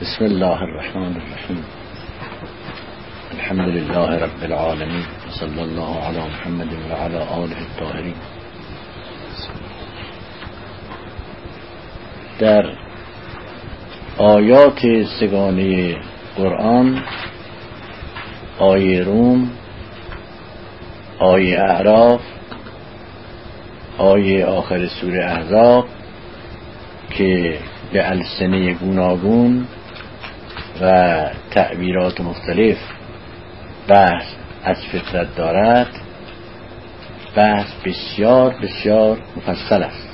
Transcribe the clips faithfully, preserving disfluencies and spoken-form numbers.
بسم الله الرحمن الرحیم. الحمد لله رب العالمین و صلی الله علی محمد و علی آله الطاهرین. در آیات سگانه قرآن، آیه روم، آیه اعراف، آیه آخر سوره احزاب که به السنه گوناگون و تعبیرات مختلف بحث از فطرت دارد، بحث بسیار بسیار مفصل است.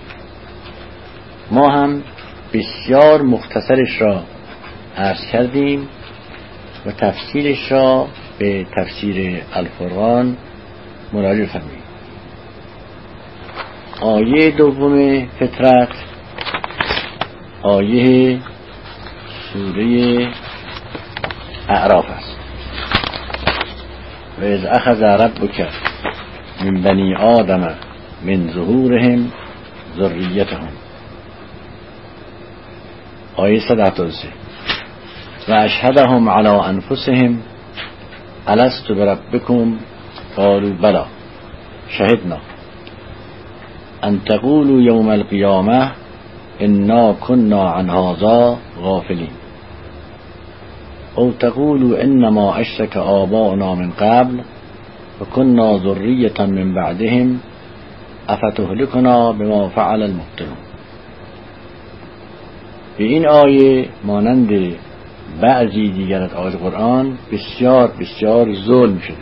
ما هم بسیار مختصرش را عرض کردیم و تفصیلش را به تفسیر الفرقان مراجعه فرمایید. آیه دوم فطرت آیه سوره اعراف است. و اذ اخذ ربک من بنی آدم من ظهورهم ذریتهم، آیه صد و هفتاد و سه. و اشهدهم علی انفسهم الست بربکم قالوا بلی شهدنا ان تقولوا یوم القیامه انا كنا عن هذا غافلين او تقولوا انما اشرك آباؤنا من قبل وكنا ذرية من بعدهم افتهلكنا بما فعل المبطلون. به این آیه مانند بعضی دیگر از آیات قرآن بسیار بسیار ظلم شده.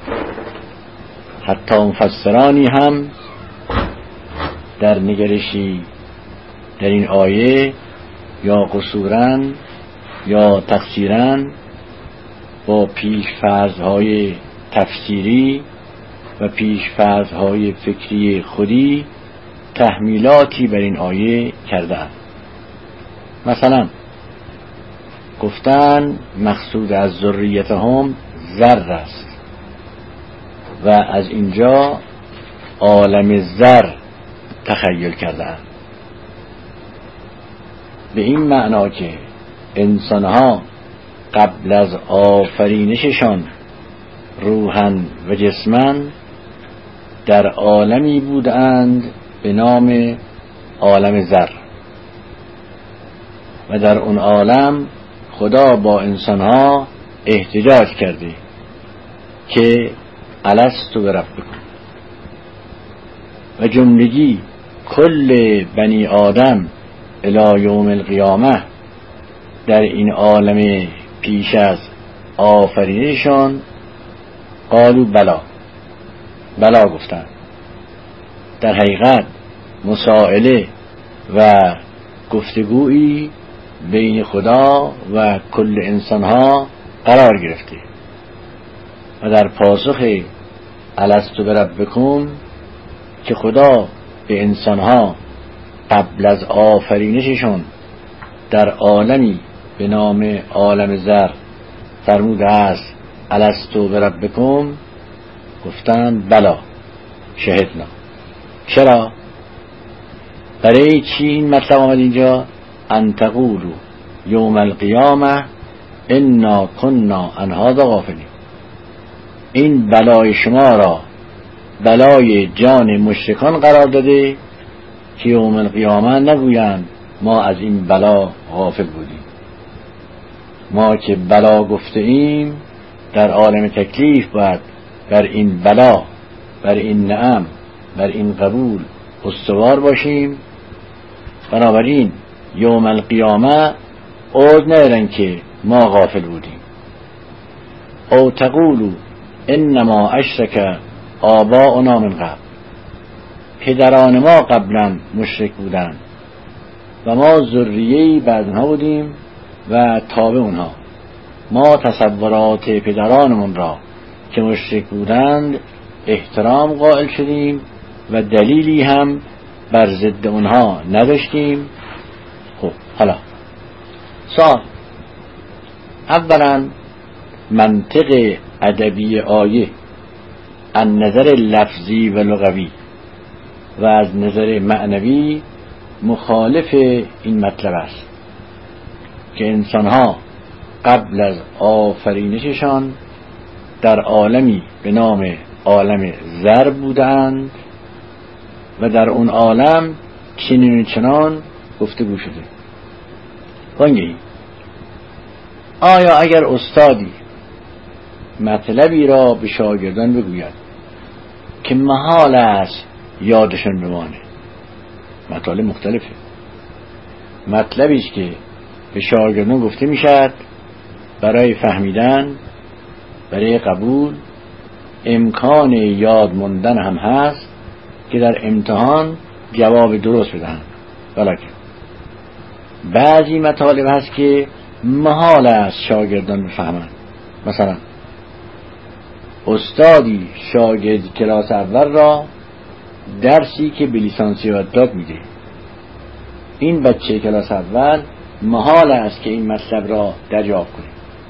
حتی مفسرانی هم در نگرشی در این آیه یا قصوراً یا تقصیراً با پیش‌فرض‌های تفسیری و پیش‌فرض‌های فکری خودی تحمیلاتی بر این آیه کردند. مثلا گفتن مقصود از ذریتهم ذر است و از اینجا عالم ذر تخیل کردند، به این معنا که انسانها قبل از آفرینششان روحاً و جسماً در عالمی بودند به نام عالم ذر و در اون عالم خدا با انسانها احتجاج کرده که الست بربکم، و جملگی کل بنی آدم الی یوم القیامه در این عالم پیش از آفرینشان قالوا بلا بلا گفتند. در حقیقت مسائله و گفتگویی بین خدا و کل انسانها قرار گرفته و در پاسخ الست بربکم که خدا به انسانها قبل از آفرینششون در عالمی به نام عالم ذر فرموده است الست بربکم، گفتند بلا شهدنا. چرا؟ برای چی این مطلب آمد اینجا؟ ان تقولوا یوم القیامه انا كنا عن هذا غافلین. این بلای شما را بلای جان مشرکان قرار داده که یوم القیامه نگویند ما از این بلا غافل بودیم. ما که بلا گفته ایم در عالم تکلیف باید بر این بلا، بر این نعم، بر این قبول استوار باشیم. بنابراین یوم القیامه عود نیرن که ما غافل بودیم. او تقولوا انما اشرک آباؤنا من قبل، پدران ما قبلا مشرک بودند و ما ذریه‌ای بعد اونها بودیم و تابع اونها. ما تصورات پدرانمون را که مشرک بودند احترام قائل شدیم و دلیلی هم بر ضد اونها نداشتیم. خب حالا سوال، اولا منطق ادبی آیه از نظر لفظی و لغوی و از نظر معنوی مخالف این مطلب است. که انسانها قبل از آفرینششان در عالمی به نام عالم زر بودند و در اون عالم چنین و چنان گفتگو شده. وانگهی آیا اگر استادی مطلبی را به شاگردان بگوید که محال است یادشون بمانه، مطالب مختلفه، مطلبیش که به شاگردان گفته میشد برای فهمیدن، برای قبول، امکان یاد موندن هم هست که در امتحان جواب درست بدهند، ولیکن بعضی مطالب هست که محال است شاگردان بفهمند. مثلا استادی شاگرد کلاس اول را درسی که به لیسانسیات داد میده، این بچه کلاس اول محال است که این مطلب را دریافت کنه.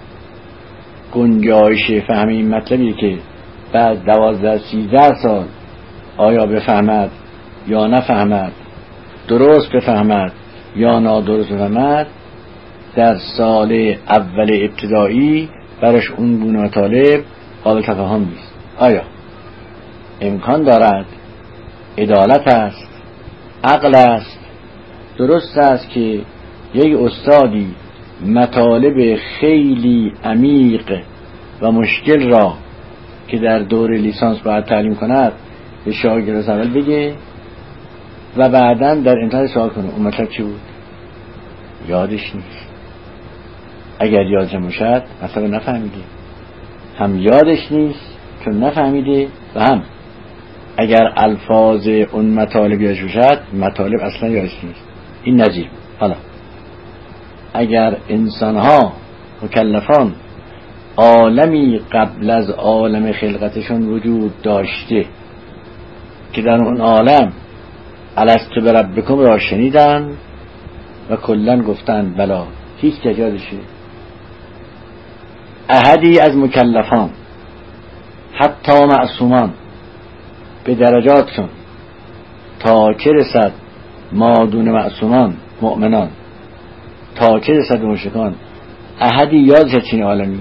گنجایش فهم این مطلبی که بعد دوازده سیزده سال آیا بفهمد یا نفهمد، درست بفهمد یا نادرست بفهمد، در سال اول ابتدایی برش اون گونه مطالب قابل تفاهم نیست. آیا امکان دارد، عدالت است، عقل است، درست است که یک استادی مطالب خیلی عمیق و مشکل را که در دوره لیسانس باید تعلیم کند به شاگرد اول بگه و بعداً در امتحان سوال کنه اون مطلب چی بود؟ یادش نیست. اگر یادش باشد مثلا نفهمیده، هم یادش نیست چون نفهمیده، و هم اگر الفاظ اون مطالب یادش باشد مطالب اصلا یادش نیست. این نظیر. حالا اگر انسانها مکلفان عالمی قبل از عالم خلقتشون وجود داشته که در اون عالم الست بربکم را شنیدن و کلن گفتن بلا، هیچ که یادشه؟ احدی از مکلفان حتی معصومان به درجاتشون تا چه رسد مادون معصومان مؤمنان، تا چه رسد مشرکان، احدی یادش چین عالمی؟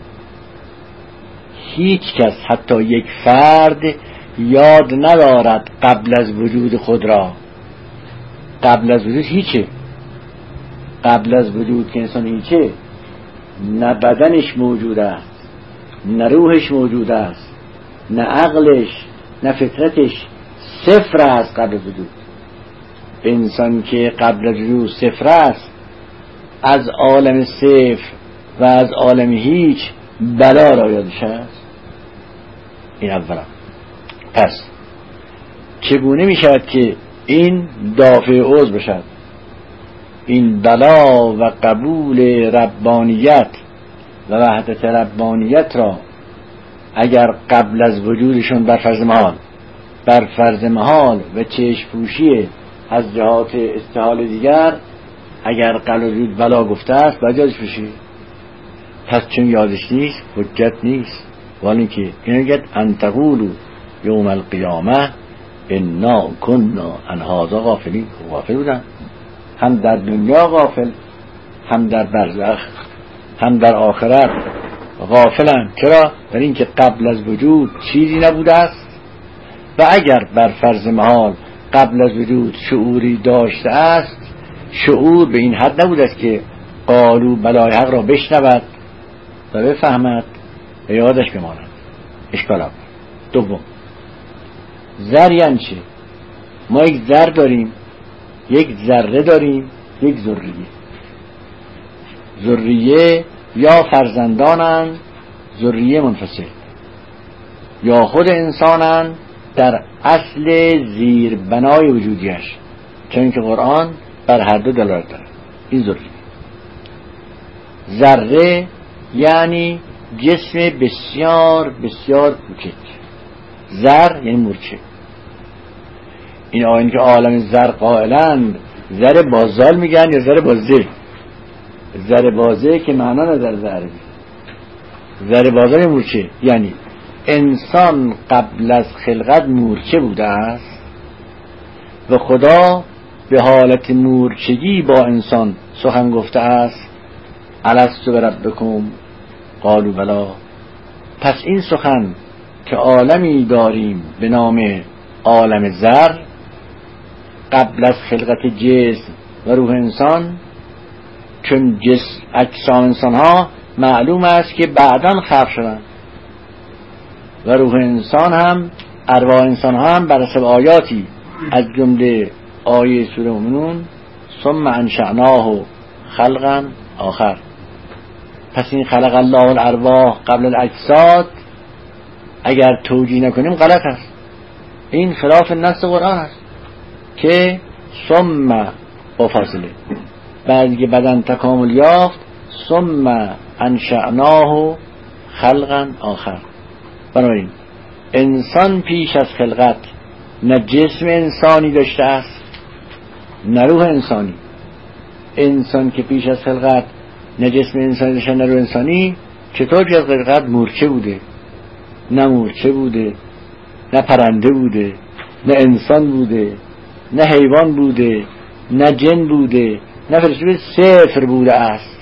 هیچ کس، حتی یک فرد یاد ندارد قبل از وجود خود را. قبل از وجود هیچه. قبل از وجود که انسان هیچه، نه بدنش موجود است، نه روحش موجود است، نه عقلش، نه فطرتش، صفر است قبل از وجود. انسان که قبل از وجود صفر است، از عالم صفر و از عالم هیچ بلا را یادش است. این اولا. پس چگونه می شود که این دافع عوض بشد؟ این بلا و قبول ربانیت و وحدت ربانیت را اگر قبل از وجودشون بر فرض محال بر فرض محال و چشم پوشی از جهات استحال دیگر اگر قبل از وجود بلا گفته است باید یادش بشی. پس چون یادش نیست حجت نیست. ولی که اینو گفت ان تقولوا یوم القیامه انا کنا عن هذا غافلین. غافل بودن، هم در دنیا غافل، هم در برزخ، هم در آخرت غافلن. چرا؟ در این که قبل از وجود چیزی نبوده است و اگر بر فرض محال قبل از وجود شعوری داشته است، شعور به این حد نبوده است که قالو بلای حق را بشنود و بفهمد و یادش بماند. اشکال اول. دوم، زر یعنی چه؟ ما یک زر داریم، یک ذره داریم، یک ذریه. ذریه یا فرزندانند، ذریه منفصل، یا خود انسانند در اصل زیر بنای وجودیش، چون که قرآن بر هر دو دلالت دارد. این ذریه. ذره یعنی جسم بسیار بسیار کوچک. زر یعنی مورچه. این آیین که عالم زر قائلند، زر بازال میگن یا زر بازه؟ زر بازه که معنا نداره در عربی. زر بازال مورچه یعنی انسان قبل از خلقت مورچه بوده است و خدا به حالت مورچگی با انسان سخن گفته است الستو بربکم قالوا بلی. پس این سخن که عالمی داریم به نام عالم زر قبل از خلقت جسم و روح انسان، چون جسم اجسام انسان ها معلوم است که بعداً خلق شدن و روح انسان هم ارواح انسان ها هم بر حسب آیاتی از جمله آیه سوره مومنون ثم انشأناه خلقا آخر. پس این خلق الله الارواح قبل الاجساد اگر توجیه نکنیم غلط است. این خلاف نص قرآن است که ثم با فاصله بعد که بدن تکامل یافت ثم انشأناه خلقا آخر. بنابراین انسان پیش از خلقت نه جسم انسانی داشته است نه روح انسانی. انسان که پیش از خلقت نه جسم انسانی داشته نه روح انسانی، چطور پیش از خلقت مورچه بوده؟ نه مورچه بوده، نه پرنده بوده، نه انسان بوده، نه حیوان بوده، نه جن بوده، نه فرشته بوده، صفر بوده است.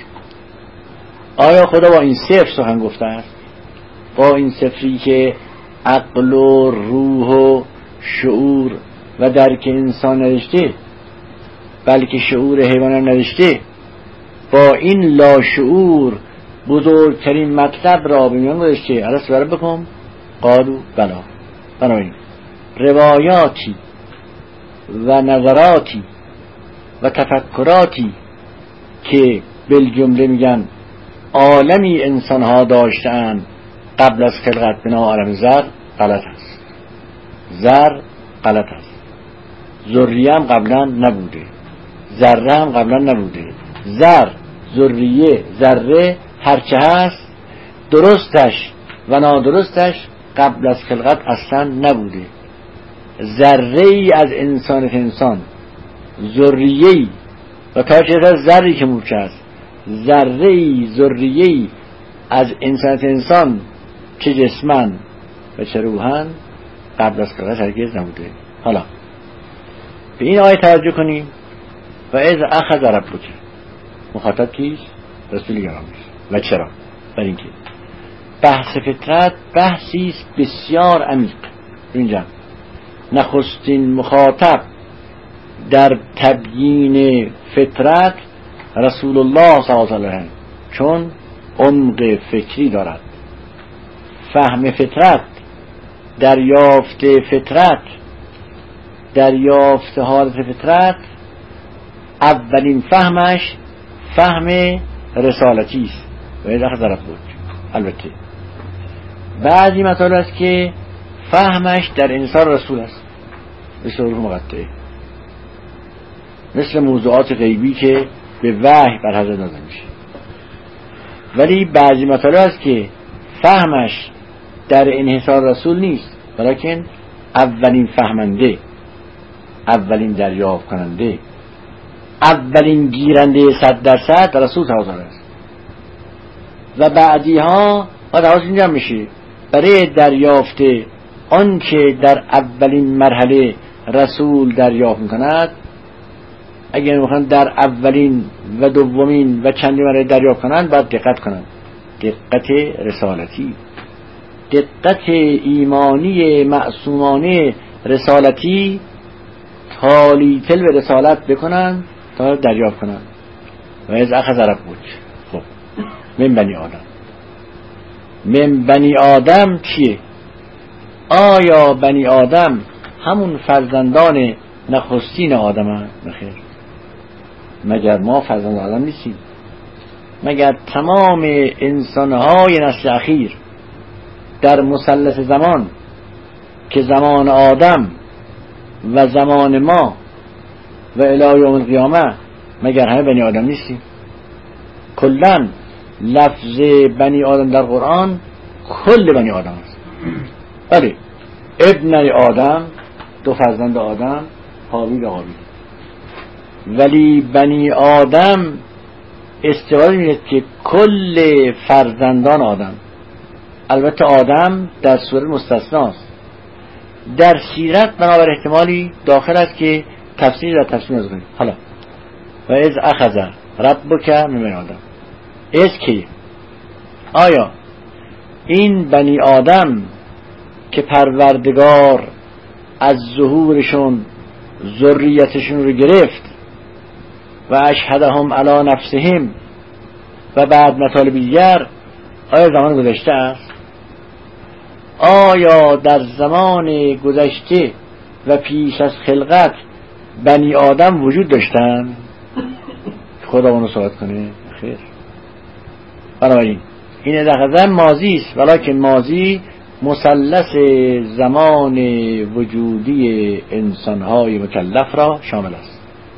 آیا خدا با این صفر سخن گفته است؟ با این صفری که عقل و روح و شعور و درک انسان نداشته بلکه شعور حیوان هم نداشته، با این لاشعور بزرگترین مطلب را به میان گذاشته الستو بربکم قالوا بلی. بنابراین روایاتی و نظراتی و تفکراتی که بالجمله میگن عالمی انسانها داشتند قبل از خلقت به نام عالم زر غلط است. زر غلط است. ذریه هم قبلا نبوده، ذره هم قبلا نبوده. زر، ذریه، ذره هرچه هست درستش و نادرستش قبل از خلقت اصلا نبوده. ذره ای از انسان که انسان، ذریه ای و تا چه از ذری که مورچه است، ذره ای ذریه ای از انسان که انسان چه جسمن و چه روحن قبل از خلقت هرگز نبوده. حالا به این آیه توجه کنیم و اذ اخذ ربک. مخاطب کیست؟ رسول گرامی است. و چرا؟ برای اینکه بحث فطرت بحثی است بسیار عمیق. اینجا نخستین مخاطب در تبیین فطرت رسول الله صلی الله علیه و سلم، چون عمق فکری دارد. فهم فطرت، دریافت فطرت، دریافت حالت فطرت اولین فهمش فهم رسالتی است. و این اخذ ربک. البته بعضی مطالب است که فهمش در انسان رسول است، مثل روح مقطعه، مثل موضوعات غیبی که به وحی بر حضرت نازل میشه. ولی بعضی مطالب است که فهمش در انحصار رسول نیست، بلکه اولین فهمنده، اولین دریافت کننده، اولین گیرنده صد درصد رسول صلی الله علیه و است. و بعدی ها باید حواستون جمع میشه برای دریافت آن که در اولین مرحله رسول دریافت میکند. اگر میخوان در اولین و دومین و چندین مرحله دریافت کنند باید دقت کنند، دقت رسالتی، دقت ایمانی معصومانه رسالتی، تالی تل به رسالت بکنند تا دریافت کنند. و از اخذ ربک. خب من بنی آدم، من بنی آدم چیه؟ آیا بنی آدم همون فرزندان نخستین آدم هم؟ نخیر، مگر ما فرزند آدم نیستیم؟ مگر تمام انسانهای نسل اخیر در مثلث زمان که زمان آدم و زمان ما و الی یوم القیامه مگر همه بنی آدم نیستیم؟ کلن لفظ بنی آدم در قرآن کل بنی آدم است. بله، ابن آدم، دو فرزند آدم، حابیل و قابیل. ولی بنی آدم استعاره می‌کنه که کل فرزندان آدم. البته آدم در سوره مستثناست، در سیرت بنابر احتمالی داخل است که تفسیر در تفسیر نزد کنیم. حالا و اذ اخذ ربک من بنی آدم، از کی؟ آیا این بنی آدم که پروردگار از ظهورشون ذریتشون رو گرفت و اشهدهم علی نفسهم و بعد مطالب دیگر، آیا زمان گذشته است؟ آیا در زمان گذشته و پیش از خلقت بنی آدم وجود داشتن؟ خدا اونو صحبت کنه؟ خیر. بنابراین این دقیقا ماضی است، ولیکن ماضی مثلث زمان وجودی انسانهای مکلف را شامل است.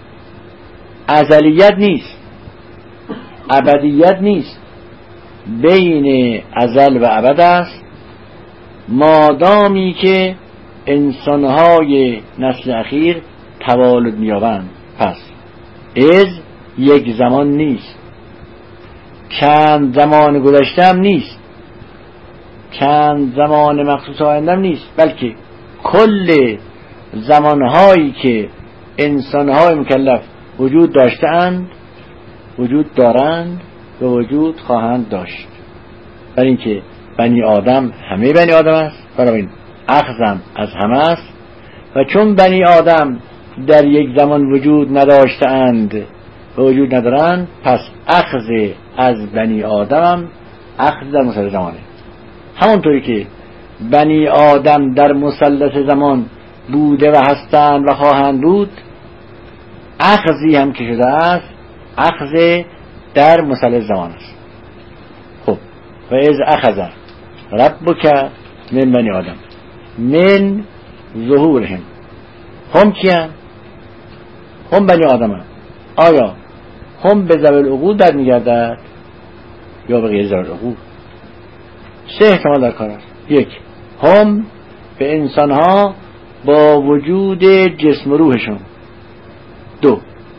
ازلیت نیست، ابدیت نیست، بین ازل و ابد است، مادامی که انسانهای نسل اخیر توالد می‌یابند. پس از یک زمان نیست، چند زمان گذشته هم نیست، چند زمان مخصوص آینده هم نیست، بلکه کل زمانهایی که انسانهای مکلف وجود داشتند، وجود دارند و وجود خواهند داشت. برای اینکه بنی آدم همه بنی آدم است، برای این اخذم از همه است، و چون بنی آدم در یک زمان وجود نداشتند و وجود ندارند، پس اخذ از بنی آدم اخذ در مثلث زمانه. همونطوری که بنی آدم در مثلث زمان بوده و هستند و خواهند بود، اخذی هم که شده است اخذ در مثلث زمان است. خب و از اخذ ربک من بنی آدم من ظهورهم، هم کیان؟ هم بنی آدم هم. آیا هم به ذوی العقول در میگردد یا به غیر ذوی العقول؟ سه احتمال در کار است. یک، هم به انسانها با وجود جسم و روحشون. دو،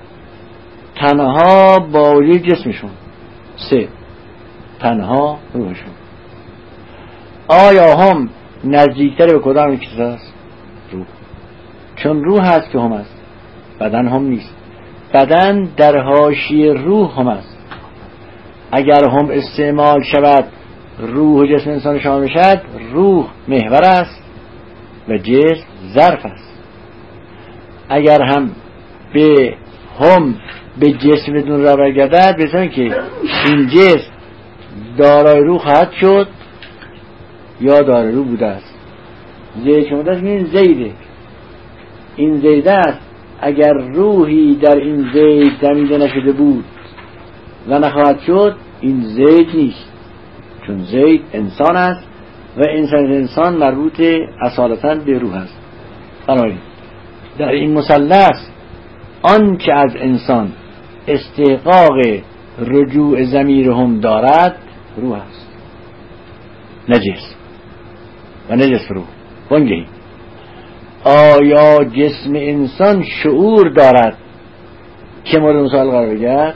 تنها با وجود جسمشون. سه، تنها روحشون. آیا هم نزدیکتر به کدام یک چیز است؟ روح. چون روح هست که هم است، بدن هم نیست. بدن در حاشیه روح هم است. اگر هم استعمال شود روح و جسم انسان شامل شد، روح محور است و جسم ظرف است. اگر هم به هم به جسم بدون را برگردد، بسیارن که این جسم دارای روح خواهد شد یا دارای روح بوده است. زید شما دست این زیده، این زیده است. اگر روحی در این زید دمیده نشده بود و نخواهد شد، این زید نیست، چون زید انسان است و انسان انسان مربوط اصالتاً به روح است. بنابراین در این مثلث آن که از انسان استحقاق رجوع ضمیر هم دارد روح است، نجس و نجس روح. وانگهی آیا جسم انسان شعور دارد که مورد مثال قرار بگیرد؟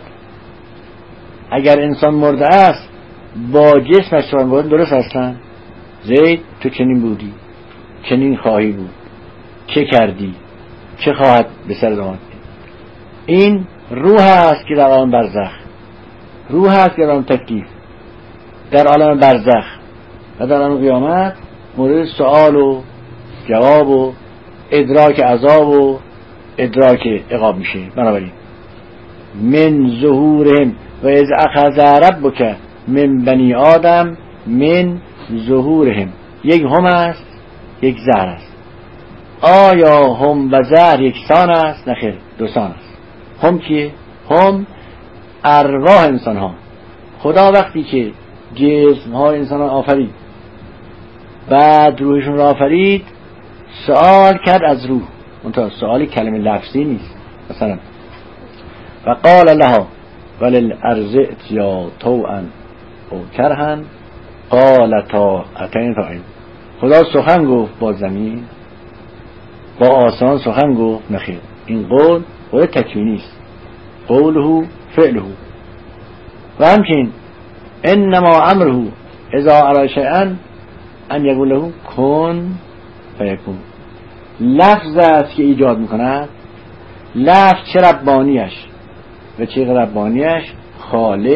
اگر انسان مرده است با جسمش سوال بود درست هستن؟ زید تو چنین بودی، چنین خواهی بود، چه کردی، چه خواهد به سر آمد. این روح است که در عالم برزخ، روح است که در عالم تکلیف، در عالم برزخ و در عالم قیامت مورد سؤال و جواب و ادراک عذاب و ادراک عقاب میشه. بنابراین من ظهورهم و از اخذ ربک من بنی آدم من ظهورهم، یک هم است یک زهر است. آیا هم و زهر یکسان است؟ نخیر، دوسان است. هم کیه؟ هم ارواح انسان ها. خدا وقتی که جسم های انسان ها آفرید، بعد روحشون را آفرید، سوال کرد از روح، منتها سوالی کلمه لفظی نیست. مثلا و قال لها وللارض ائتیا طوعا او کرها قالتا اتینا طائعین. خدا سخن گفت با زمین، با آسمان سخن گفت؟ نخیر، این قول قول تکوینی است، قوله فعله. و همچنین انما امره اذا اراد شیئا ان یقول له کن فیکون. لفظ است که ایجاد میکند. لفظ چه ربانیش و چه ربانیش؟ خالق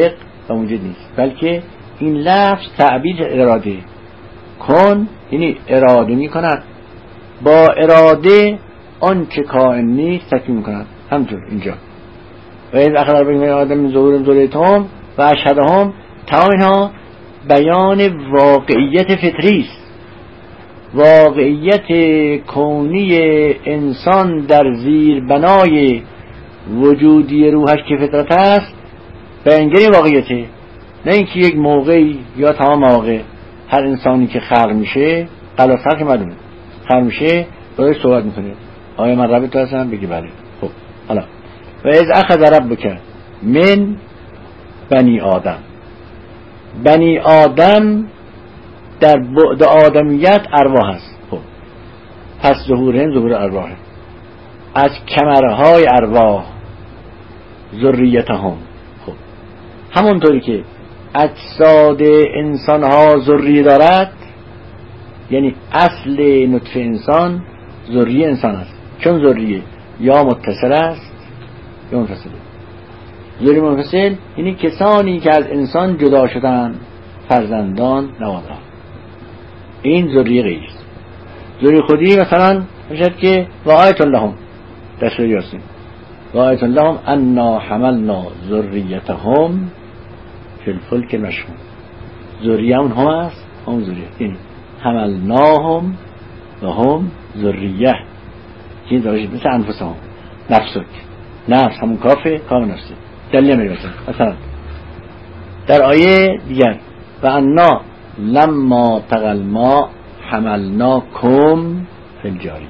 و موجود نیست، بلکه این لفظ تعبیر اراده. کن یعنی اراده می کند، با اراده آن که کائن نیست تکوین می کند. همطور اینجا و این اخلاق بگیم آدم من ظهور ذریتهم و اشهدهم، تمام اینها بیان واقعیت فطری است، واقعیت کونی انسان در زیر بنای وجودی روحش که فطرت است بیانگر واقعیته. نه اینکه یک موقعی یا تمام مواقع هر انسانی که خلق میشه قلب خلق معلومه خلق میشه باید صحبت میکنه آیا من رب تو هستم؟ بگی بله. خب حالا و از اخذ ربک من بنی آدم، بنی آدم در بعد آدمیت ارواح هست. خب پس ظهورهم ظهور ارواح، از کمرهای ارواح ذریتهم. خب همونطوری که اجساد انسان ها ذریه دارد، یعنی اصل نطفه انسان ذریه انسان است، چون ذریه یا متصل است یا منفصل. ذریه منفصل یعنی کسانی که از انسان جدا شدن، فرزندان نوادران، این ذریه غیر است. ذریه خودی مثلا میشد که و آیت لهم در سوره یاسین و آیت لهم انا حملنا ذریتهم فی الفلک المشحون. ذریه اون هم است، هم ذریه، یعنی حملناهم و هم ذریه، که داشت مثل انفسهم، نفسک، نفس همون کافه، کام نفسه. دلیل میرسن مثلا در آیه دیگر و انا لما تقل ما حملناکم فی الجاریه.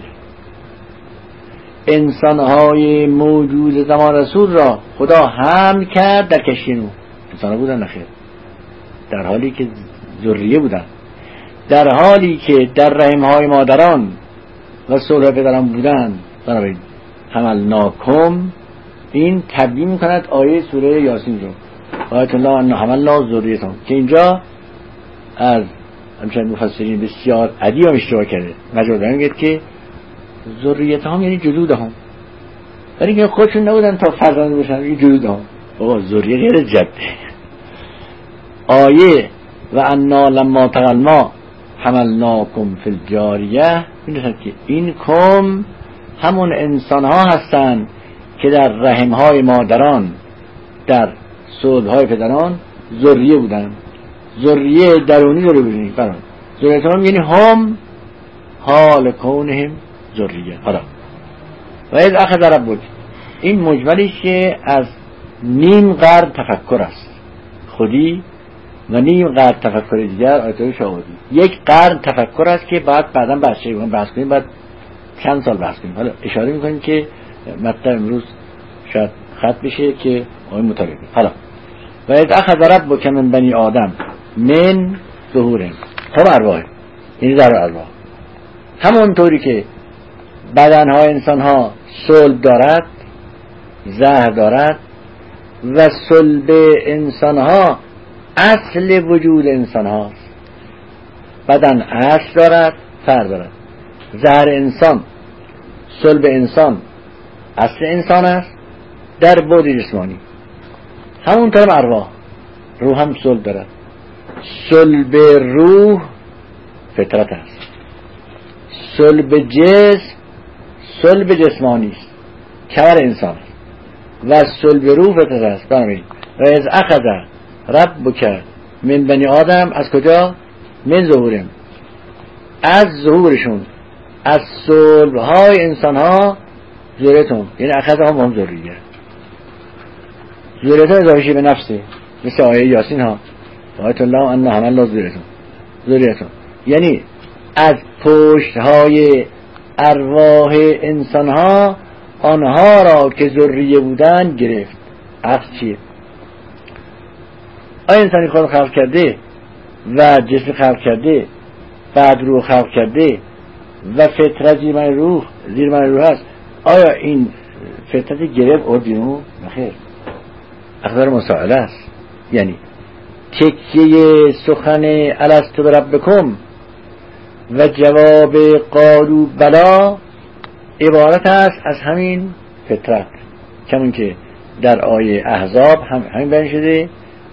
انسانهای موجود زمان رسول را خدا حمل کرد در کشتی نوح. انسان بودن نخیر، در حالی که ذریه بودن، در حالی که در رحمهای مادران و صلح پدران بودن. بنابراین حملناکم این تبیین میکند آیه سوره یاسین رو آیت الله ان حملنا ذریتهم، که اینجا از همچنین مفسرین بسیار عدی هم اشتباه کرده. مجرد میگه که ذریتهم یعنی جدودهم، برای اینکه خودشون نبودن تا فرزند بشن، این جدودهم. بابا ذریه غیر جده. آیه و انا لما تقل ما حملناکم فی الجاریه، می‌دونید که این کم همون انسان ها هستند که در رحم های مادران، در صلب های پدران ذریه بودن. ذریه درونی داره ببینید برام. ذریه هم یعنی هم حال کونهم ذریه. حالا و از اخذ ربک، این مجملی که از نیم قرن تفکر است خودی و نیم قرن تفکر دیگر آیت‌های شاهدی. یک قرن تفکر است که بعد بعداً بحث کنیم بحث کنیم بعد چند سال بحث کنیم. حالا اشاره میکنیم که مطلب امروز شاید خط بشه که آیه مطابقه. حالا و از اخذ ربک من بنی آدم من ظهورهم، هم ارواح، یعنی در ارواح. همونطوری که بدنهای انسانها صلب دارد، زهر دارد و صلب انسانها اصل وجود انسان هاست. بدن اصل دارد، فر دارد. زهر انسان، صلب انسان اصل انسان است در بعد جسمانی. همونطور ارواح، روح هم صلب دارد. صلب روح فطرت است، صلب جسم صلب جسمانی است، کمر انسان است، و صلب روح فطرت است. بنابراین و از اخذ ربک من بنی آدم، از کجا؟ من ظهورهم، از ظهورشون، از صلب های انسان ها ذریتهم، یعنی اخذ هم هم ذریه. ذریتهم اضافه به نفسه، مثل آیه یاسین ها آیت الله ان حملنا ذریتهم ذریتهم، یعنی از پشت های ارواح انسان ها آنها را که ذریه بودن گرفت. عقل چیه؟ آیا انسانی خود خلق کرده و جسم خلق کرده، بعد روح خلق کرده و فطرت زیر من روح زیر من روح هست، آیا این فطرت گرفت اور بیرون؟ نخیر، اخبار مسائله است. یعنی تکیه سخن الستو بربکم و جواب قالوا بلا عبارت است از همین فطرت، کمون که در آیه احزاب هم همین بیان شده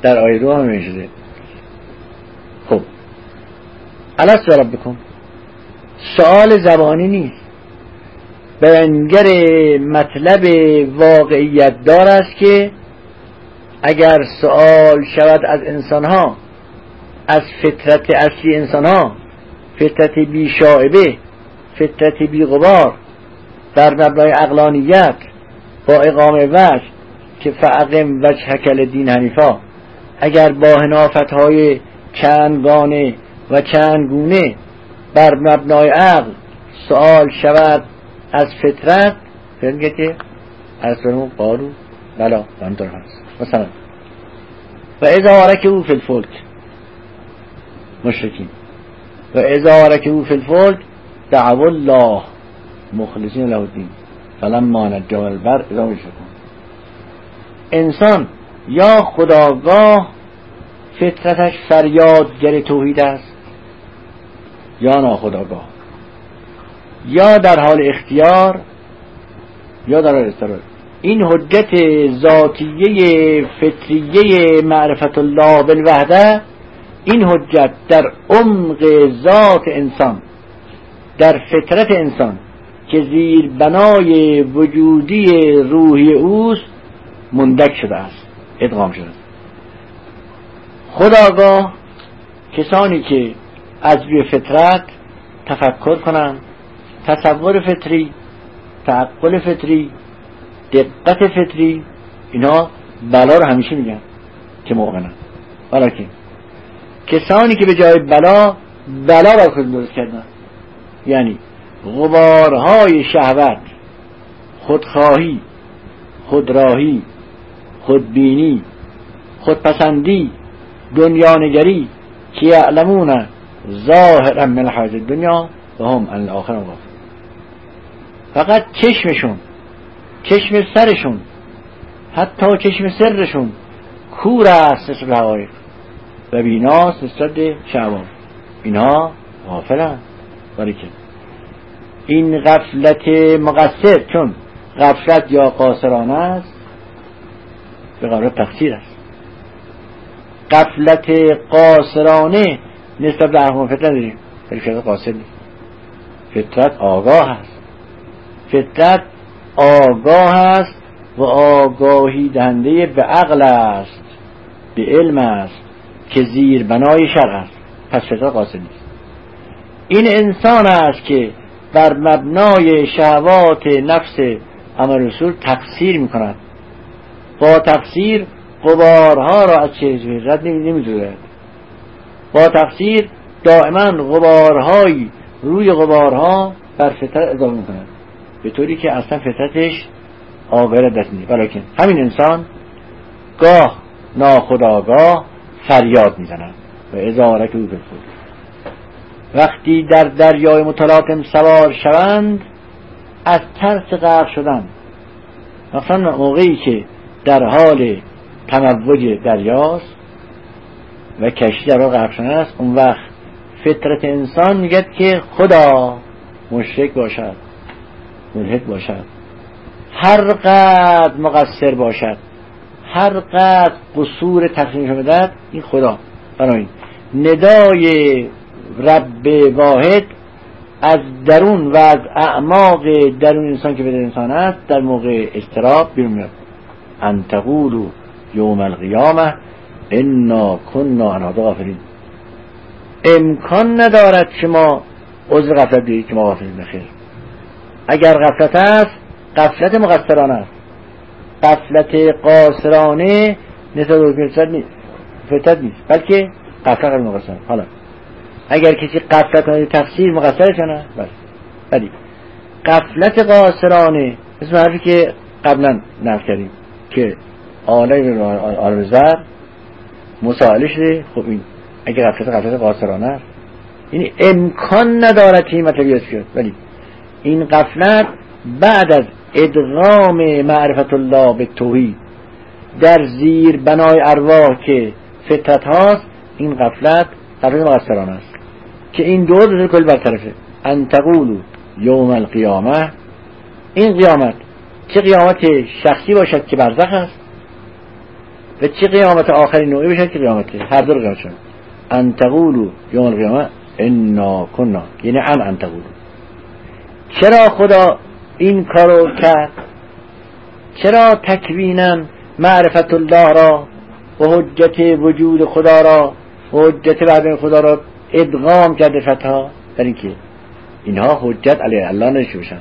در آیه دو هم میشه. خب الست ربکم سؤال زبانی نیست، بیانگر مطلب واقعیت دار است که اگر سؤال شود از انسانها، از فطرت اصلی انسانها، فطرت بی شائبه، فطرت بی غبار، در مبنای عقلانیت با اقامه وجه که فاقم وجهک للدین حنیفا، اگر با حنافتهای چندگانه و چندگونه بر مبنای عقل سؤال شود از فطرت، فهمگه که از فرمون قالو بلا همطور هست. مثلا و اذا رکبوا فی الفلک مشرکین و اذا رکبوا فی الفلک دعوا الله مخلصین له الدین فلما نجاهم الى البر اذا هم یشرکون. انسان یا خودآگاه فطرتش فریادگر توحید است یا ناخودآگاه، یا در حال اختیار یا در حال اضطرار. این حجت ذاتیه فطریه معرفت الله بالوحده، این حجت در عمق ذات انسان، در فطرت انسان که زیر بنای وجودی روحی اوست مندک شده است، ادغام شده. خودآگاه کسانی که از روی فطرت تفکر کنند، تصور فطری، تعقل فطری، دقت فطری، اینا بلا رو همیشه میگن که مؤمنن. ولیکن کسانی که به جای بلا بلا را خود درست کردن، یعنی غبارهای شهوت، خودخواهی، خودراهی، خودبینی، خودپسندی، دنیانگری که یعلمون ظاهرا من الحیاة الدنیا و هم عن الآخرة غافلون. فقط چشمشون، چشم سرشون، حتی چشم سرشون کور است نسبت به حقایق و بیناست نسبت به شهوات. اینها غافلن. ولیکن این غفلت مقصر، چون غفلت یا قاصرانه است به قرار تقصیر است. غفلت قاصرانه نسبت به احکام فطرت نداریم، ولی فطرت قاصر نیست. فطرت آگاه است، فطرت آگاه است و آگاهی دهنده به عقل است، به علم است که زیر بنای شرع است. پس فطرت قاصر نیست. این انسان است که بر مبنای شهوات نفس امر رسول تقصیر می کند. با تقصیر غبارها را از چهره رد نمی‌دارد. با تقصیر دائما غبارهایی روی غبارها بر فطرت اضافه می کند، به طوری که اصلا فطرتش آگاه دست نیست. ولیکن همین انسان گاه ناخودآگاه فریاد می زند و اذا رکبوا فی الفلک، وقتی در دریای متلاطم سوار شوند از ترس غرق شدن، مثلا موقعی که در حال تموج دریاست و کشتی در حال غرق شدن است، اون وقت فطرت انسان میگه که خدا مشرک باشد، ملحد باشد، هر قدر مقصر باشد، هر قدر قصور تقسیم بدهد، این خدا. بنابراین ندای رب واحد از درون و از اعماق درون انسان که به انسان است در موقع اضطراب بیرون میاد. ان تقولوا یوم القیامه انا كنا عن هذا غافلین. امکان ندارد شما عذر غفلت دهید که ما غافلین. بخیر، اگر غفلت است غفلت مقصرانه است، غفلت قاصرانه نسبت به فطرت نیست، بلکه غفلت مقصرانه. حالا اگر کسی غفلت کنه تقصیر مقصره کنه، بله، ولی غفلت قاصرانه مثل حرفی که قبلا نقل کردیم که عالم عالم زر مسائله شده. خب این اگر غفلت غفلت قاصرانه است، یعنی امکان ندارد که این مطلب یاد شد، ولی این غفلت بعد از ادغام معرفت الله به توحید در زیر بنای ارواح که فطرت هاست، این غفلت غفلت مقصرانه است که این دو دو کل برطرفه. ان تقولوا یوم القیامه، این قیامت چه قیامت شخصی باشد که برزخ است، و چه قیامت آخری نوعی بشه که قیامته هر دو قیامت شد. ان تقولوا یوم القیامه انا کنا، یعنی ان ان تقولوا. چرا خدا این کارو کرد؟ چرا تکویناً معرفت الله را و حجت وجود خدا را و حجت بعد خدا را ادغام کرده فتحا؟ در این که اینها حجت علیه الله نشه باشن.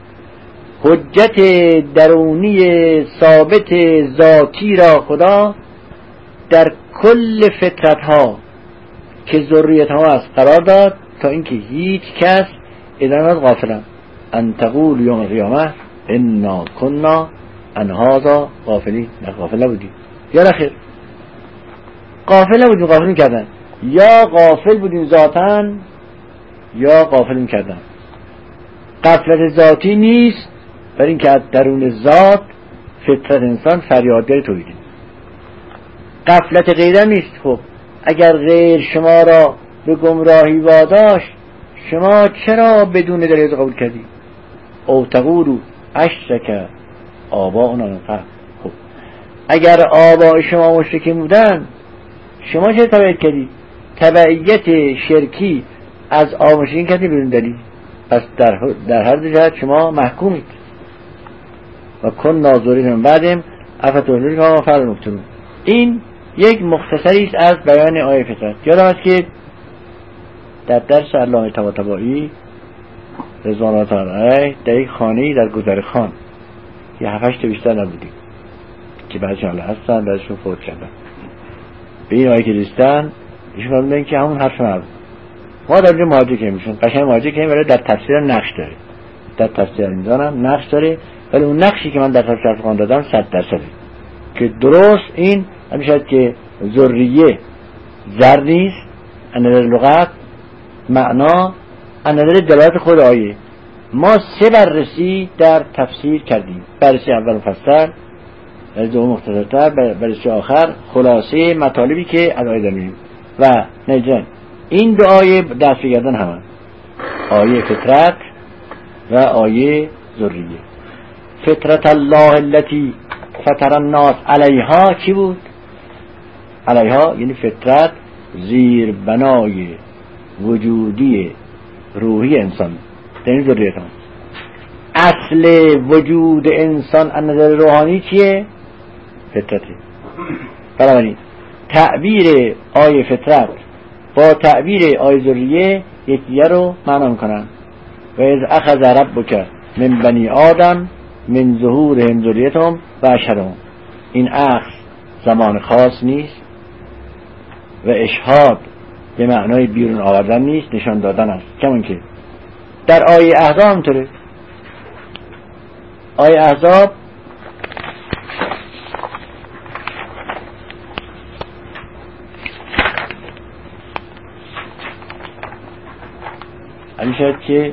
حجت درونی ثابت ذاتی را خدا در کل فطرت ها که ذریت ها است قرار داد تا اینکه هیچ کس ادامت غافلن. ان تقول یوم القیامه انا کنا ان هذا غافلین. نه غافل نبودیم یا نخیر غافل نبودیم، غافل میکردن. یا غافل بودیم ذاتاً یا غافل میکردن. غفلت ذاتی نیست، برای اینکه از درون ذات فطرت انسان فریادگر توحیده. غفلت غیره نیست. خب اگر غیر شما را به گمراهی واداشت، شما چرا بدون دلیل قبول کردی؟ او تقولوا اشرک آباؤنا من قبل. خب اگر آباء شما مشرکین بودن، شما چه تبعیت کردی؟ تبعیت شرکی از آب مشرکین کردی بدون دلیل. پس در در هر دو جهت شما محکومید. و کن ناظرین من بعدم افتوحلوری که ما فرل مفترون. این یک مختصری است از بیان آیه فطرت. یادم است که در درس علامه طباطبایی رضوان الله تعالی علیه در یک خانه‌ای در گذرخان یه هفتش تا بیشتر نبودیم که بعضی حالا هستن بعضیشون فوت کردن. به این آیه که رسیدن ایشون فرمودن که همون حرف من ما در اینجا مواجه که میشون قشنگ مواجه که ولی در تفسیر نقش داره. در تفسیر میدانم نقش داره، ولی اون نقشی که من در تفسیر خواند دادم صد درصده که درست این همیشه که ذریه زر نیست از نظر لغت، معنا از نظر دلالت خود آیه. ما سه بررسی در تفسیر کردیم. بررسی اول مفصل، بررسی دوم مختصرتر، بررسی آخر خلاصه مطالبی که از آیه داریم. و نجن این دو آیه دست بگردن همه آیه فطرت و آیه ذریه. فطرت الله التي فطر الناس علیها چی بود؟ علیها یعنی فطرت زیر بنای وجودی روحی انسان در این ذریت هم. اصل وجود انسان از نظر روحانی چیه؟ فطرته. بنابراین تعبیر آیه فطرت با تعبیر آیه ذریه یکیه رو معنا میکنن. و اذ اخذ ربک من بنی آدم من ظهورهم ذریتهم و اشهدهم. این اخذ زمان خاص نیست و اشهاد به معنای بیرون آوردن نیست، نشان دادن است. کمون که در آیه احزاب همطوره. آیه احزاب همین شاید که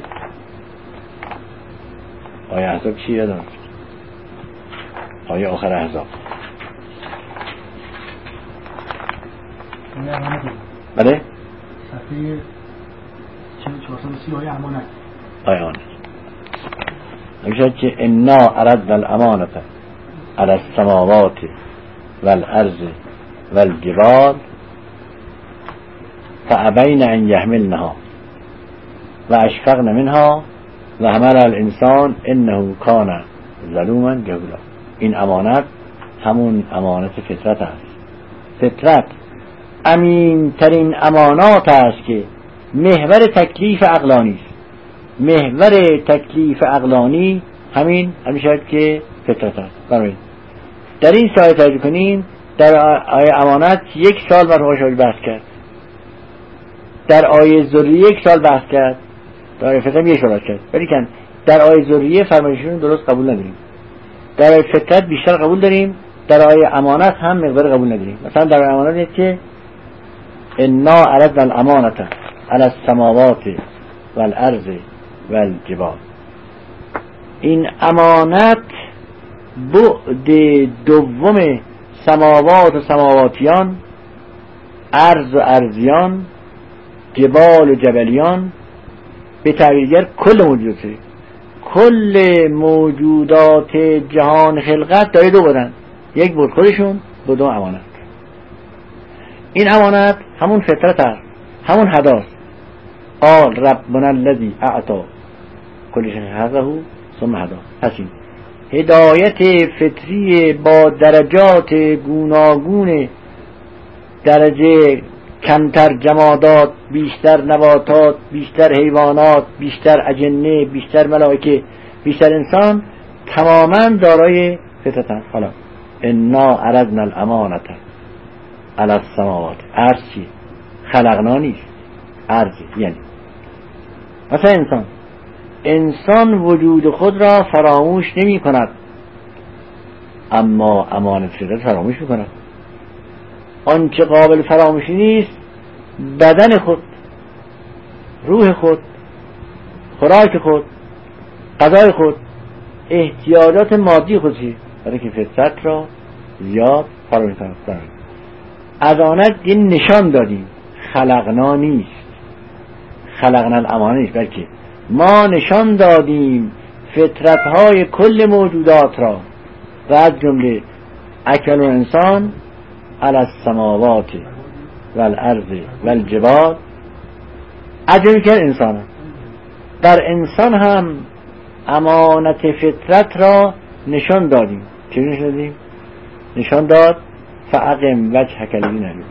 آیه احزاب چی یادم آیه آخر احزاب بله صفحه چهارصد و سی آیه امانت. آیه امانت نمیشه که انا اردنا الامانت علی السماوات والارض والجبال فابین ان یحملنها و اشفقن منها و حمل الانسان انه کان ظلوما جهولا. این امانت همون امانت فطرت است. فطرت امین ترین امانات است که محور تکلیف عقلانی است. محور تکلیف عقلانی همین همیشه که فطرت است. برای در این سایه توجه کنیم در آیه امانت یک سال مرحوم شاید بحث کرد، در آیه ذریه یک سال بحث کرد، در آیه فطرت یک سال کرد. ولی کن در آیه ذریه فرمایششون درست قبول نداریم، در آیه فطرت بیشتر قبول داریم، در آیه امانت هم مقدار قبول نداریم. مثلا در آیه امانت نیست که انا اردنا الامانت علی السماوات والارض والجبال. این امانت بعد دوم سماوات و سماواتیان، ارض و ارضیان، جبال و جبلیان، به تعبیر دیگر کل موجودات کل موجودات جهان خلقت داره دو بودن. یک بود خودشون بدو امانت. این امانت همون فطرت هست، همون هداست. قال ربنا الذی اعطا کل شیء خلقه ثم هدا. پس این هدایت فطری با درجات گوناگون، درجه کمتر جمادات، بیشتر نباتات، بیشتر حیوانات، بیشتر اجنه، بیشتر ملائکه، بیشتر انسان، تماما دارای فطرت هست. حالا انا عرضنا الامانة علی السماوات، عرض چیه؟ خلقنا نیست، عرض. یعنی مثلا انسان انسان وجود خود را فراموش نمی کند، اما امانت فطرت فراموش می کند. آنچه قابل فراموشی نیست بدن خود، روح خود، خوراک خود، غذای خود، احتیاجات مادی خودی، برای که فطرت را زیاد فراموش کند. از آنت این نشان دادیم، خلقنا نیست، خلقنا الامانه نیست، بلکه ما نشان دادیم فطرتهای کل موجودات را و از جمله اکل و انسان علی السماوات و الارض و الجبال، عجمی که انسان هم. در انسان هم امانت فطرت را نشان دادیم. چه نشان دادیم؟ نشان داد فاقم وجهک للدین،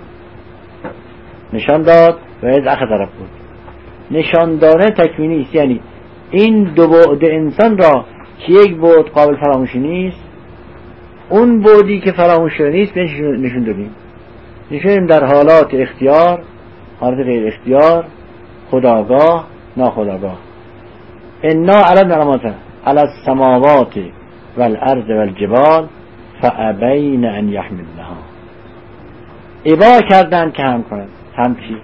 نشان داد و از اخ طرف بود. نشان دادن تکوینی است، یعنی این دو بعد انسان را که یک بعد قابل فراموشی نیست، اون بعدی که فراموش شده نیست نشون دادیم. نشون در حالات اختیار، حالات غیر اختیار، خودآگاه، ناخودآگاه. انا عرضنا الامانة علی السماوات و الارض و الجبال فابین ان یحملنها، ابا کردن که هم کنند. هم چی؟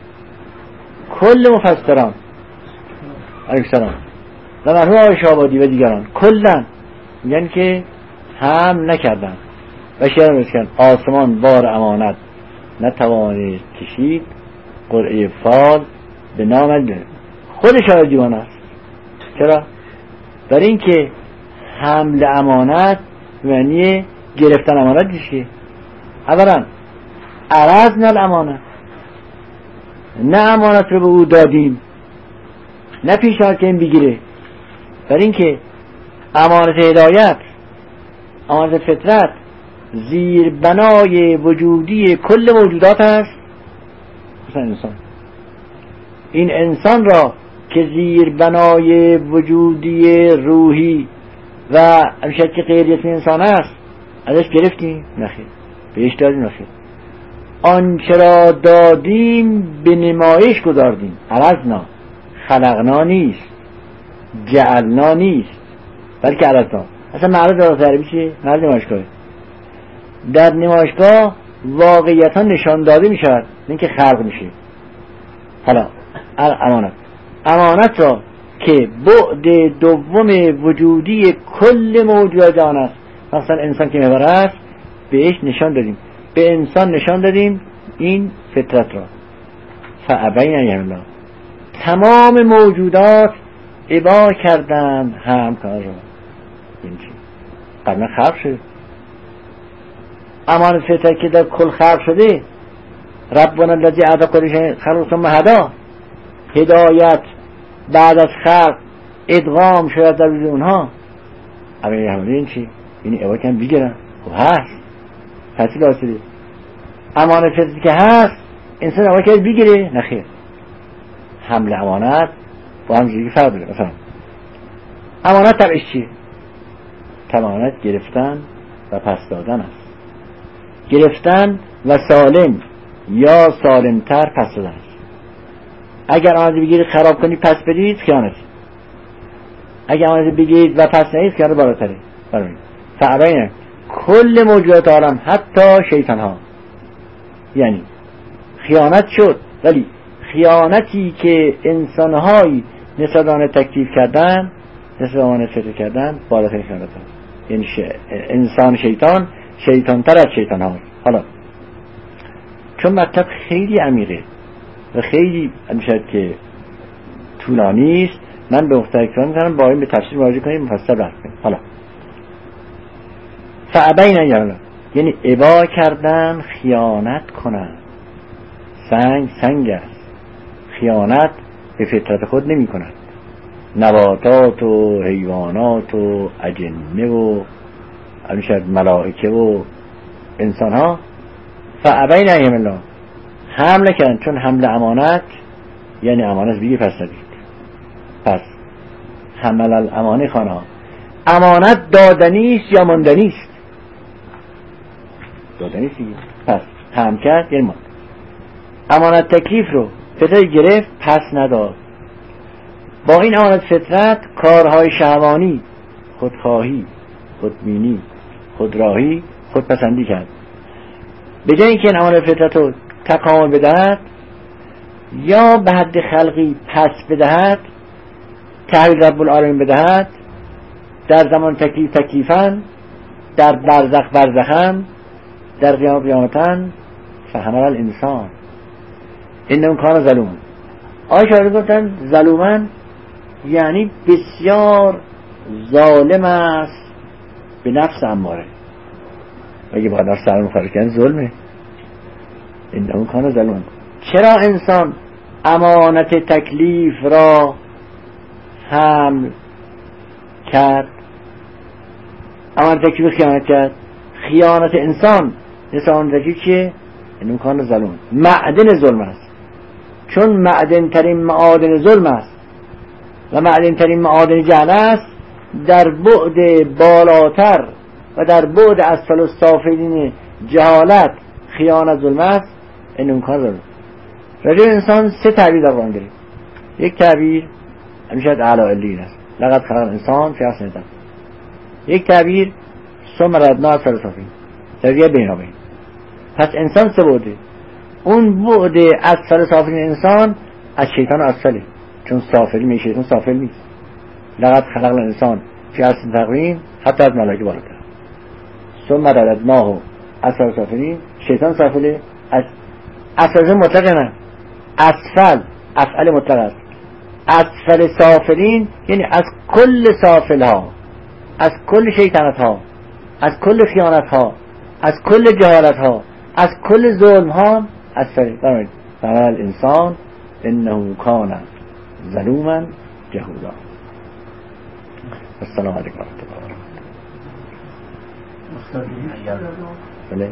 کل مفسران علیه السلام و مرحوم آقای شهابادی و دیگران کلن میگن که هم نکردن و شعر میگن آسمان بار امانت نتوانید کشید، قرعه فال به نام الله. خود شاعر دیوانه است. چرا؟ برای این که حمل امانت معنی گرفتن امانت نیست. اولا عرضنا الامانه، نه امانت رو به او دادیم، نه پیشنهاد که این بگیره. برای این که امانت هدایت، امانت فطرت زیر بنای وجودی کل موجودات است. مثلا انسان، این انسان را که زیر بنای وجودی روحی و همیشه که غیر انسان است ازش گرفتیم؟ نخیر. بهش دادیم؟ نخیر. آنچه را دادیم به نمایش گذاردیم. عرضنا، خلقنا نیست، جعلنا نیست، بلکه عرضنا. اصلا معرض در عربی چیه؟ معرض نمایشگاه. در نمایشگاه واقعیتا نشان داده می شود، نه که خلق میشه. حالا امانت، امانت را که بعد دوم وجودی کل موجودات آن است، مثلا انسان که محور است، بهش نشان دادیم. به انسان نشان دادیم این فطرت را. فابین ان یحملنها، تمام موجودات ابا کردند هم کار را. این چی؟ قبلا خلق شده. امانت فطرت که در کل خلق شده، ربنا الذی اعطی کل شیء خلقه ثم هدا، هدایت بعد از خلق ادغام شده در وجود اونها. اما این چی؟ این ابا کن بگیرن. خب هست، تحصیل حاصله. امانت فطرتی که هست انسان ابا کن بگیره؟ نخیر. حمل امانت با هم جوری فرق داره. مثلا امانت تبعش چیه؟ امانت گرفتن و پس دادن است. گرفتن و سالم یا سالمتر پس دادن است. اگر امانت بگیرید خراب کنید پس بدید خیانت. اگر امانت بگیرید و پس ندید خیانت بالاتره. برای فعبین کل موجودات عالم حتی شیطان ها، یعنی خیانت شد، ولی خیانتی که انسانهایی نسبت آن تکلیف کردن، نسبت آن فکر کردن، بالاترین خیانت ها. یعنی ش... انسان شیطان شیطان تر از شیطان ها. حالا چون مطلب خیلی عمیقه و خیلی میشه که طولانی است، من به مختار اکرام میکنم با این به تفسیر مراجعه کنیم، مفصل بحث کنیم. حالا فابین ان یحملنها، یعنی ابا کردن خیانت کنن. سنگ سنگ است، خیانت به فطرت خود نمی کنند. نباتات و حیوانات و اجنه و شاید ملائکه و انسان ها فابین ان یحملنها، حمله کردن، چون حمل امانت یعنی امانت بگیر پس ندید. پس حمل الامانه خانه، امانت دادنی است یا ماندنی است؟ دادنی است. پس هم کرد یعنی ماند. امانت تکلیف رو فطرت گرفت پس نداد. با این امانت فطرت کارهای شهوانی، خودخواهی، خودبینی، خودراهی، خودپسندی کرد. به جای اینکه این امانت فطرت رو تکامل بدهد یا به حد خلقی پس بدهد، تحویل رب العالمین بدهد، در زمان تکلیف تکلیفاً، در برزخ برزخاً، در قیامت قیامتاً، فحمل الانسان انه کان ظلوما. آیه شاعر گفتن ظلومن یعنی بسیار ظالم است به نفس اماره. اگه با نفس اماره مخالفت کردن ظلمه. انه کان ظلوما. چرا انسان امانت تکلیف را حمل کرد؟ امانت تکلیف خیانت کرد. خیانت انسان انسان تکلیف چیه؟ انه کان ظلوما، معدن ظلم است. چون معدن ترین معادن ظلم است و معدن ترین معادن جهل است، در بعد بالاتر و در بعد اسفل السافلین جهالت خیانت ظلم است. این امکان ظلم. رجوع انسان سه تعبیر در قرآن داریم. یک تعبیر همیشه اعلی علیین است، لقد خلق الانسان فی احسن تقویم. یک تعبیر ثم رددناه اسفل سافلین، تعبیر بینابین. پس انسان سه بعده. اون بعد اسفل سافلین انسان از شیطان اسفله، چون سافلی میشه، شیطان سافل نیست. لقد خلق الانسان فی احسن تقویم، حتی از ملائکه بالاتر. ثم رددناه اسفل سافلین، شیطان سافله. از اسفل مطلق نه، اسفل افعل مطلق است. اسفل سافلین یعنی از کل سافل ها، از کل شیطنت ها، از کل خیانت ها، از کل جهالت ها، از کل ظلم ها اسفل. فرمایید فعل الانسان انه کان ظلوما جهولا. السلام علیکم و رحمت الله و برکاته. بله.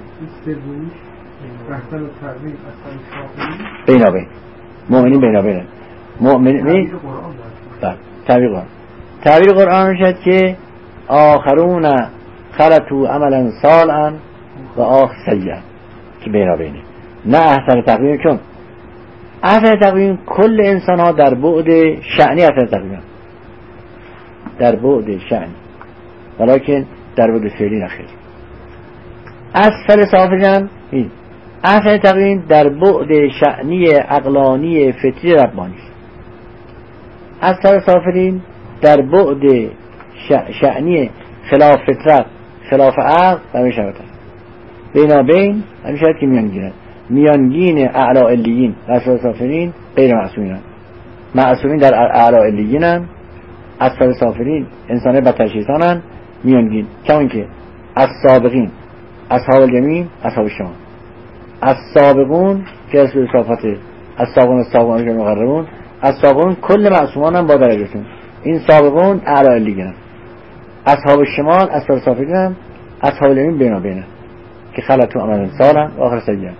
بینابین مؤمنین بینابین مؤمنین. بله تعبیر قرآن. تعبیر قرآن شد که آخرون خلطوا عملا صالحا و آخر سیئا، که بینابینه. نه احسن تقویم، چون احسن تقویم کل انسان ها در بعد شأنی احسن تقویم، در بعد شأنی، ولیکن در بعد فعلی نخیر. اسفل سافلین این احسن تقویم در بعد شأنی عقلانی فطری ربانی. اسفل سافلین در بعد شأنی خلاف فطرت، خلاف عقل و میشود. بینابین همیشه که میانگینه، میانگین اعلی علیین و اسفل سافلین غیر معصومین. معصومین در اعلی علیین، اسفل سافلین انسان بدتر شیطانن، میانگین. کمان که السابقین اصحاب الیمین اصحاب الشمال. السابقون که اسم صفاته، السابقون السابقون که مقربون، السابقون کل معصومان هم با درجهشون. این سابقون اعلی علیین، اصحاب الشمال اسفل سافلین، اصحاب الیمین بینابین که خلطو عملا صالحا و آخر سیئا. آیه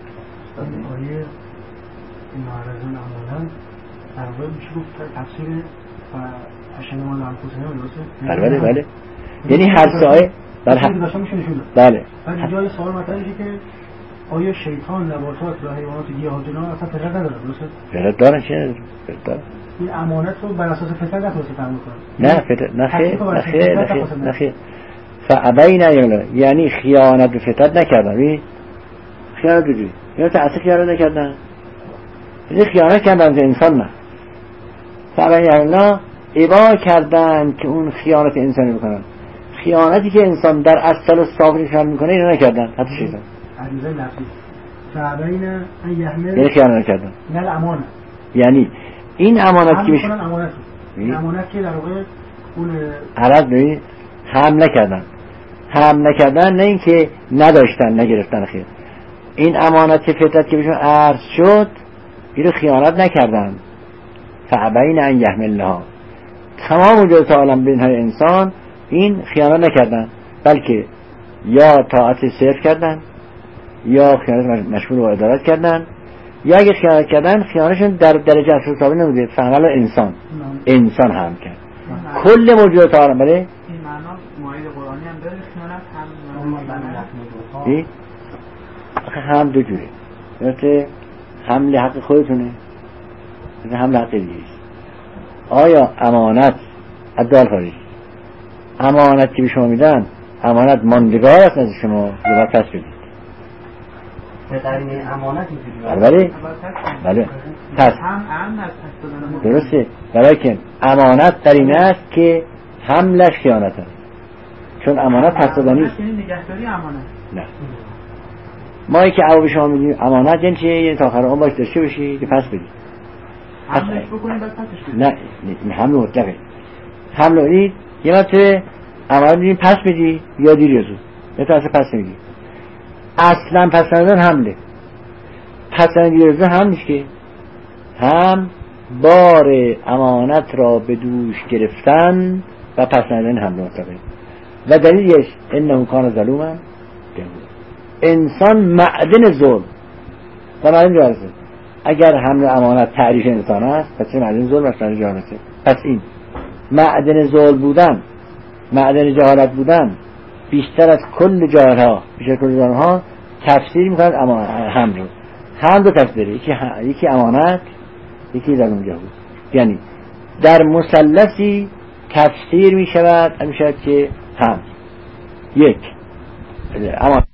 معرضون عملا در واقع میشه گفت تفسیر و اشهد ما لعنت بله بله بله، یعنی هر سایه بله بله. بعد اینجا سوال مطرح میشه که آیا شیطان نباتات و حیوانات و گیاهان جنان اصلا فطرت نداره؟ درسته؟ فطرت دارن. چه فطرت دارن؟ این امانت رو بر اساس فطرت نتونسته تحمل کنه. نه فطرت نه خیر نه خیر نه خیر نه خیر. فابین ان یعنی خیانت به فطرت نکردن. ببین خیانت بجوی یا تأثیر خیانت نکردن، یعنی خیانت کردن به انسان. نه فابین ان ابا کردن که اون خیانت انسانی بکنن. خیانتی که انسان در اصل و صافی خیانت میکنه اینو نکردن، حتی شیطان. عریضه نفسی فابین ان یحمل یعنی خیانت نکردن، نه الامانه، یعنی این امانت که میشه امانت، این امانت که در واقع اون عرض ببین حمل نکردن. هم نکردن، نه اینکه نداشتن نگرفتن. خیر این امانت فطرت که بهشون عرض شد اینو خیانت نکردن. فابین ان یحملنها، تمام موجودات عالم به اینهای انسان این خیانت نکردن، بلکه یا طاعت صرف کردن یا خیانت مشمول و ادارت کردن، یا اگه خیانت کردن خیانتشون در درجه اصل ثابت نبوده، فعمل انسان انسان هم کرد کل موجودات عالم. بله این معنا مؤید قرآنی هم داره، خیانت هم هم آخه هم دو جوره، مثل حمل حق خودتونه، مثل حمل حق دیگه است. آیا امانت عدال خارجی امانت که به شما میدن امانت ماندگار است از شما یا باید پس بدید؟ بهترین امانت اینجوری بله بله پس هم هم از پس دادن درسته، برای که امانت در این است که حملش خیانت است، چون امانت پس دادنی است. یعنی نگهداری امانت نه، ما ای که عوض شما میدیم امانت یعنی چه؟ یعنی تا آخر عمر باش داشته باشی که پس بدی. حملش بکنی بعد پسش بدی. نه این حمل مطلقه. حمل این یه وقت امانت میدیم پس بدی یا دیر یا زود، یا تو اصلا پس نمیدی. اصلا پس ندادن حمله، پس ندادن دیر یا زود هم نیست که، هم بار امانت را به دوش گرفتن و پس ندادن حمله مطلقه. و دلیلش انه کان ظلوما انسان معدن ظلم و معدن جهالته. اگر حمل امانت تعریف انسان است پس معدن ظلم و معدن جهالته. پس این معدن ظلم بودن، معدن جهالت بودن بیشتر از کل جاهلها، بیشتر کل جاهلها تفسیر میکنند حمل رو. هم دو تفسیره، یکی, یکی امانت یکی ظلم جهول. یعنی در مثلثی تفسیر میشود میشود که هم یک امانت